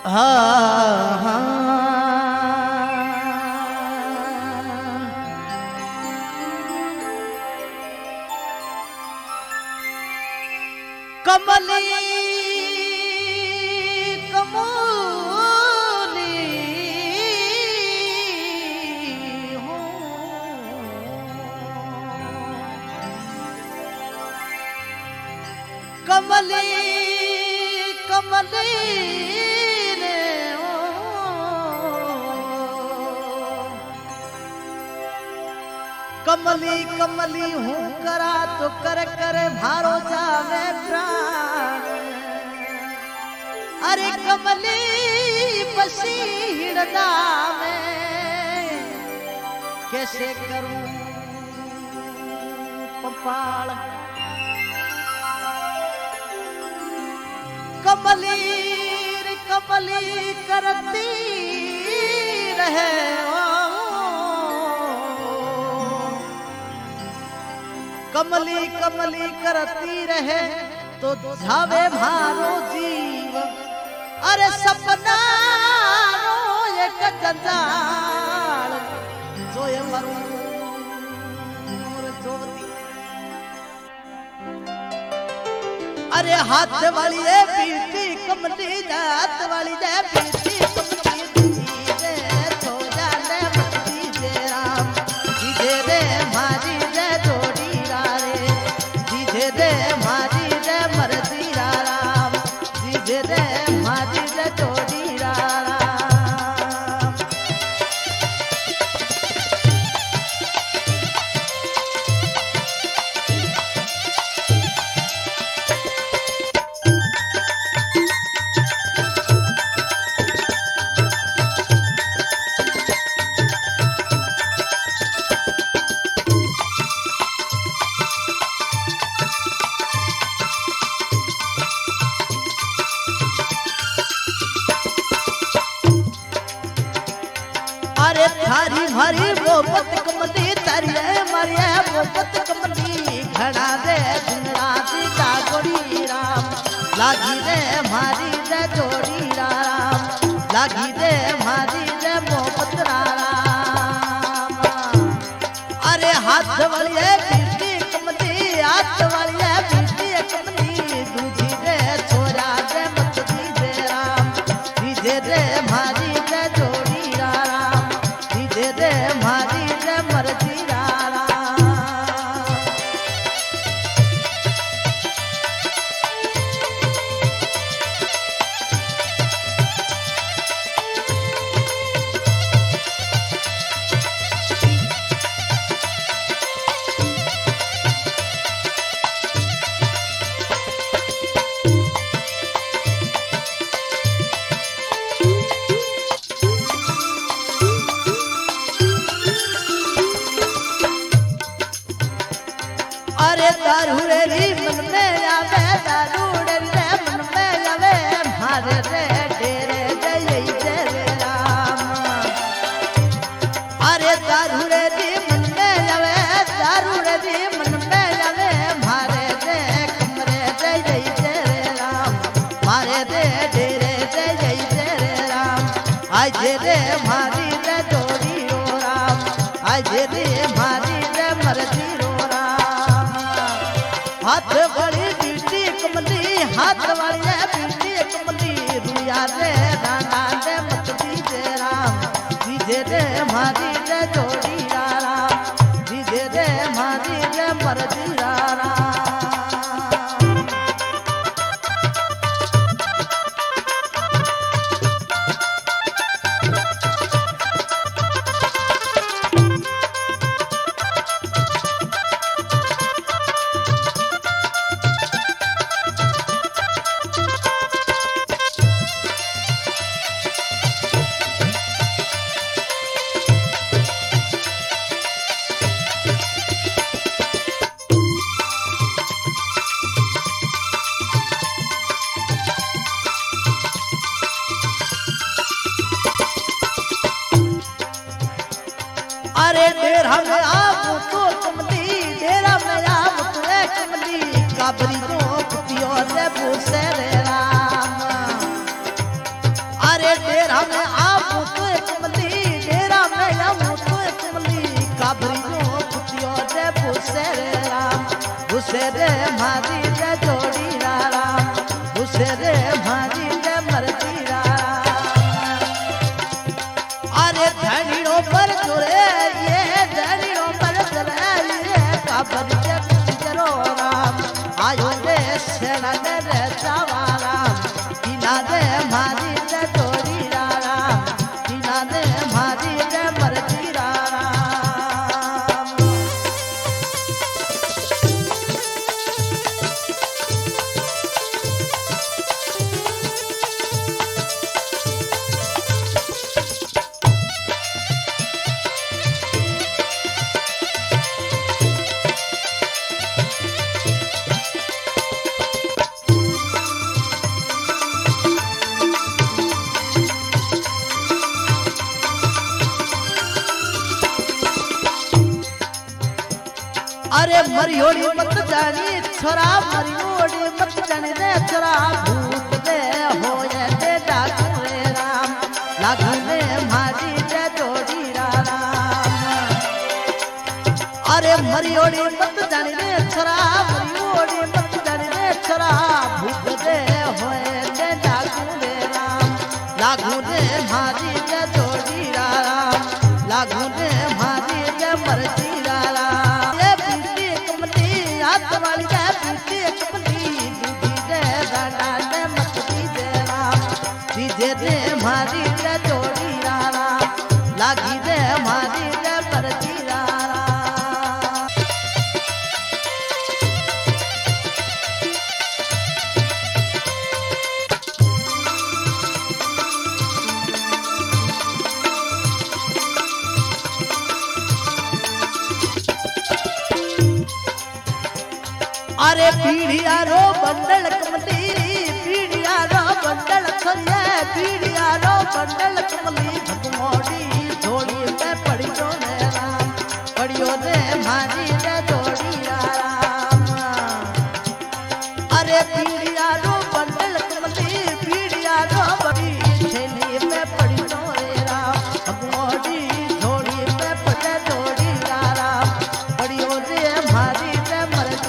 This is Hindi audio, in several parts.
हाँ हाँ कमली कमली हो कमली कमली रे हो कमली कमली हूँ करा तो कर कर भारो जावे प्राण अरे कमली बसी हृदय में कैसे करूं पपाल कमली रे कमली करती रहे कमली कमली करती रहे तो जावे भारो जीव अरे सपना रो एक जंजाल जोए मरू जोती अरे हाथ वाली है पीती कमली जात वाली है पीती कमली दे तो जाने मती दे राम दीजे दे मारी दे जोड़ी रे दीजे दे मारी दे मरती राम दीजे दे मारी दे जोड़ी राम अरे थारी भारी मोहब्बत कमली तारिये मारिये मोहब्बत कमली घड़ा दे दिन रात जागोरी राम लागी दे मारी दे जोड़ी राम लागी दे मारी दे मोहब्बत राम अरे हाथ वाली है बीती कमली हाथ वाली है बीती कमली दूजी दे छोरा दे मत दीजे राम दीजे दे मारी दे जोड़ी राम दीजे दे मारी दे मरती राम अरे दारूड़ी मन में आवे दारूड़ी रे मन में आवे मारे रे डेरे जय जय राम अरे दारूड़ी मन में आवे दारूड़ी मन में आवे मारे रे कमरे जय जय राम मारे रे डेरे जय जय राम आज रे मारी रे जोड़ी रो राम आज रे मारी रे मरती रो हाथ वाली बीटी कमली हाथ वाली है बीटी कमली रुया रे राना रे मत दीजे राम दीजे रे मारी रे जोड़ी राम दीजे रे मारी रे मरती राम अरे डेरा में आप तो कमली डेरा में आप तो कमली काबरी तो कुतियों से पूछे रे राम अरे घुसे रे राम घुसे रे मारी रे जोड़ी राम घुसे रे मारी रे मर्जी राम अरे धनीड़ों पर जुड़े ये धनीड़ों पर जुड़े ये काबर के जरो राम आयो रे शरण रे जावा राम बिना दे मारी रे जोड़ी राम बिना दे मारी रे मर्जी राम अरे मरियोड़ी मत जानी छोरा मरियोड़ी मत जानी रे छोरा भूत दे होए दे डाकू रे राम लागू ने मारी रे जोड़ी राम अरे मरियोड़ी मत जानी रे छोरा मरियोड़ी मत जानी रे छोरा भूत दे होए दे डाकू रे राम लागू ने मारी रे जोड़ी राम लागू ने मारी रे मर्जी राम वाली दे पीती कपली दूधी दे गाना दे मत दीजे राम दीजे दे मारी दे जोड़ी राम लागी दे मारी दे परजी राम अरे पीढ़िया रो बंडल कमली पीढ़िया रो बंडल छोरिया पीढ़िया रो बंडल कमली भगमोड़ी जोड़ी में पड़ी जो रे राम पड़ियो रे मारी रे जोड़ी राम अरे पीढ़िया रो बंडल कमली पीढ़िया रो बड़ी थैली में पड़ी जो रे राम भगमोड़ी जोड़ी में पड़े जोड़ी राम पड़ियो रे मारी रे मर्जी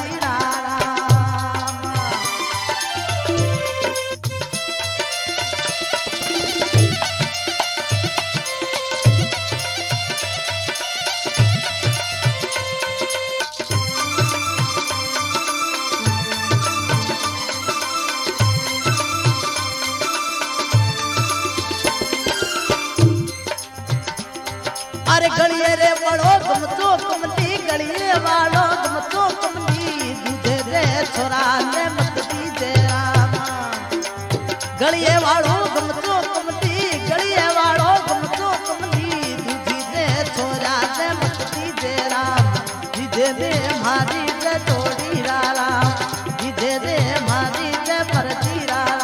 अरे गलिए रे बड़ो गमतो कमली गलिए वालो गमतो कमली दूधे रे छोरा ने मत दीजे राम गलिए वालो गमतो कमली गलिए वालो गमतो कमली दूधी रे छोरा ने मत दीजे राम दीजे रे मारी रे जोड़ी राम दीजे रे मारी रे परजी राम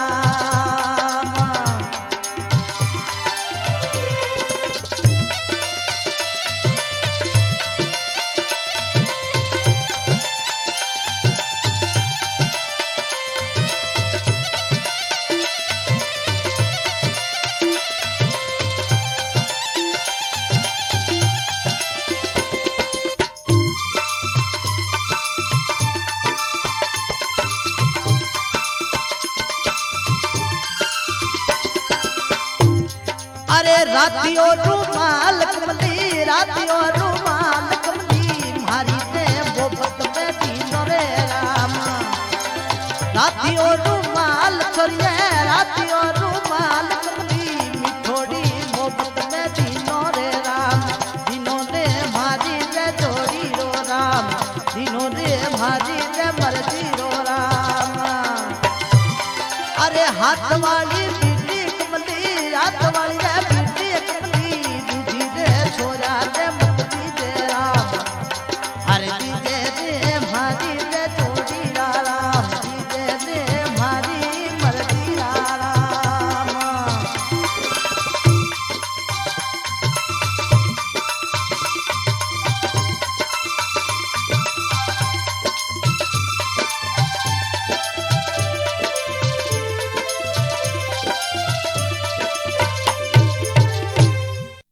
अरे रातियों रूमाल कमली रातियों रूमाल कमली मारी ते मोहब्बत में दीनो रे राम रातियों रूमाल छोरिए रातियों रूमाल कमली मिठोड़ी मोहब्बत में दीनो रे राम दीनो रे मारी रे जोड़ी रो राम दीनो रे मारी रे मर्जी रो राम अरे हाथ वाली